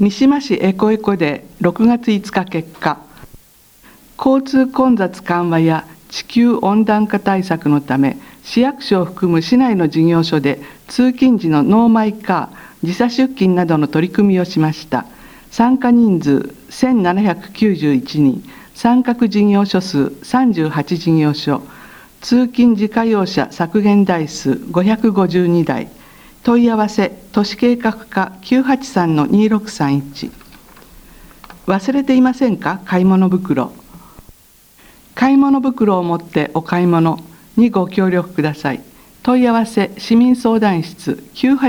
三島市エコエコで6月5日結果、交通混雑緩和や地球温暖化対策のため、市役所を含む市内の事業所で通勤時のノーマイカー、時差出勤などの取り組みをしました。参加人数1791人、参画事業所数38事業所、通勤自家用車削減台数552台、問い合わせ都市計画課 983-2631。忘れていませんか？買い物袋。買い物袋を持ってお買い物にご協力ください。問い合わせ市民相談室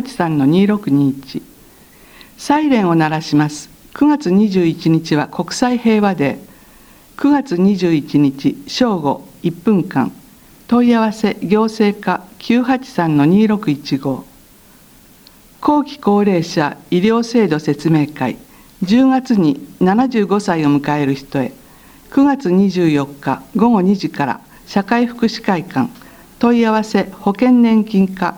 983-2621。サイレンを鳴らします。9月21日は国際平和デー。9月21日正午1分間。問い合わせ行政課 983-2615。後期高齢者医療制度説明会。10月に75歳を迎える人へ。9月24日午後2時から社会福祉会館。問い合わせ保険年金課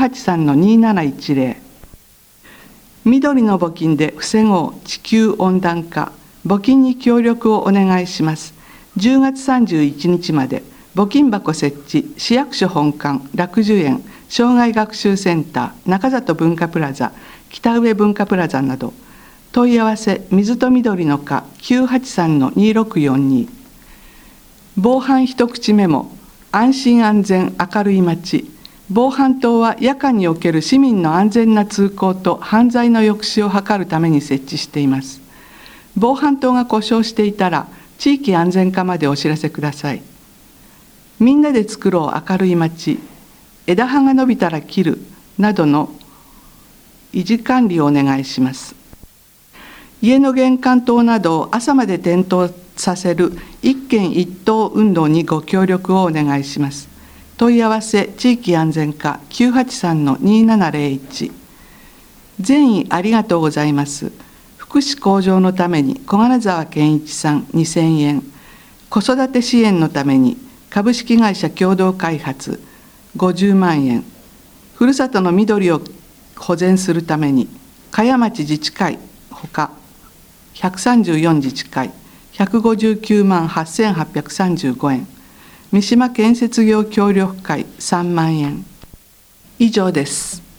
983-2710。緑の募金で防ごう地球温暖化。募金に協力をお願いします。10月31日まで募金箱設置、市役所本館、楽寿園、障害学習センター、中里文化プラザ、北上文化プラザなど。問い合わせ水と緑の課 983-2642。防犯一口メモ、安心安全明るい街。防犯灯は夜間における市民の安全な通行と犯罪の抑止を図るために設置しています。防犯灯が故障していたら地域安全課までお知らせください。みんなで作ろう明るい街、枝葉が伸びたら切るなどの維持管理をお願いします。家の玄関灯などを朝まで点灯させる一軒一灯運動にご協力をお願いします。問い合わせ地域安全課 983-2701。善意ありがとうございます。福祉向上のために小金沢健一さん2000円。子育て支援のために株式会社共同開発50万円。ふるさとの緑を保全するために茅町自治会ほか134自治会159万8835円。三島建設業協力会3万円。以上です。